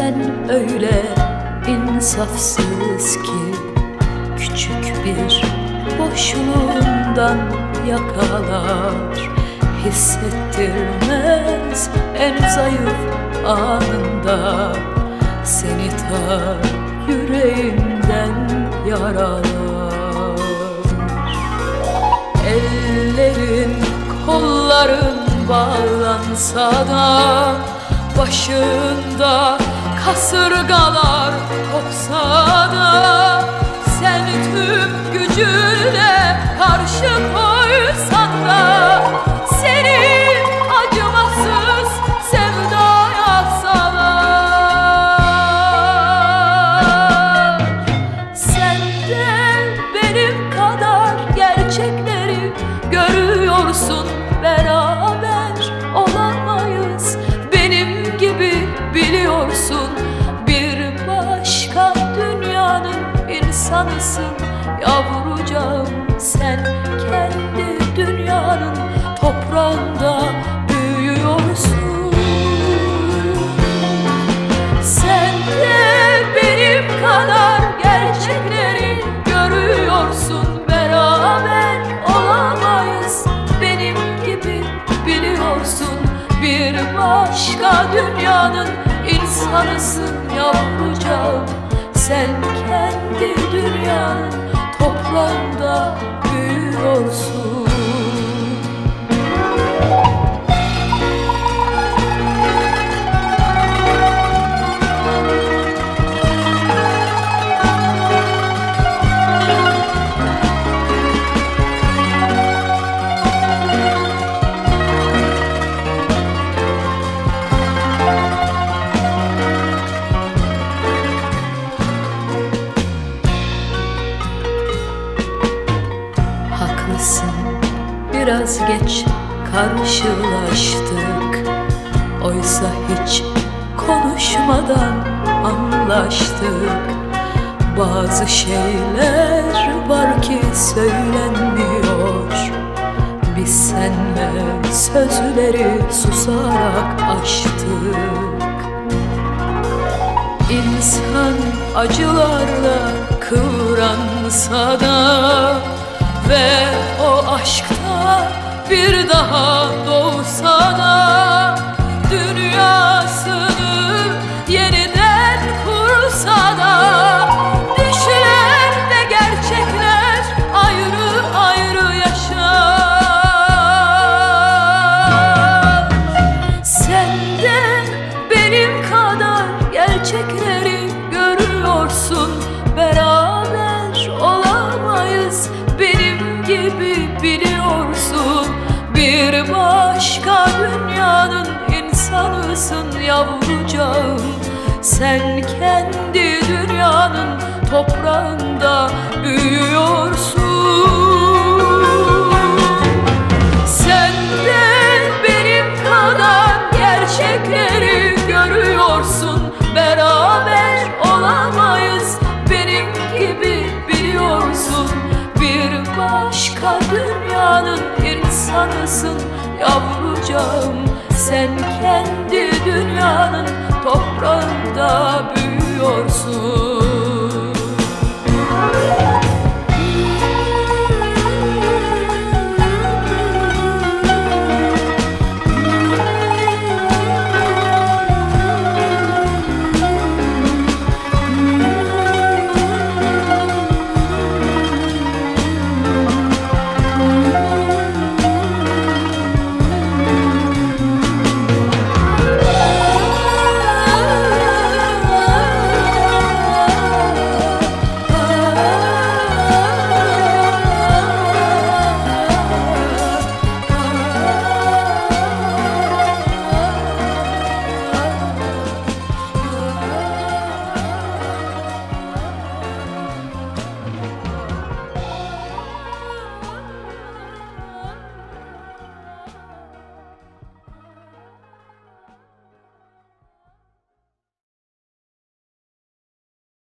Sen öyle insafsız ki küçük bir boşluğundan yakalar, hissettirmez en zayıf anında, seni ta yüreğinden yaralar. Ellerin, kolların bağlansa da, başında kasırgalar kopsa da, sen tüm gücünle karşı koysan da, seni acımasız sevdaya salar. Sen de benim kadar gerçekleri görüyorsun, beraber olamayız benim gibi biliyorsun. Bir başka dünyanın insanısın yavrucağım, sen kendi dünyanın toprağında büyüyorsun. Sen de benim kadar gerçekleri görüyorsun, beraber olamayız benim gibi biliyorsun. Bir başka dünyanın insanısın yavrucağım, sen kendi dünyanın toprağında büyüyorsun. Biraz geç karşılaştık, oysa hiç konuşmadan anlaştık. Bazı şeyler var ki söylenmiyor, biz senle sözleri susarak aştık. İnsan acılarla kıvransa da ve o aşkta bir daha doğsa da, dünyasını yeniden kursa da, düşler ve gerçekler ayrı ayrı yaşar. Sen de benim kadar gerçekleri görüyorsun, beraber olamayız benim gibi biliyorsun. Bir başka dünyanın insanısın yavrucağım, sen kendi dünyanın toprağında büyüyorsun. Sen de benim kadar gerçekleri görüyorsun, beraber olamayız benim gibi biliyorsun. Bir başka dünyanın insanısın yavrucağım, sen kendi dünyanın toprağı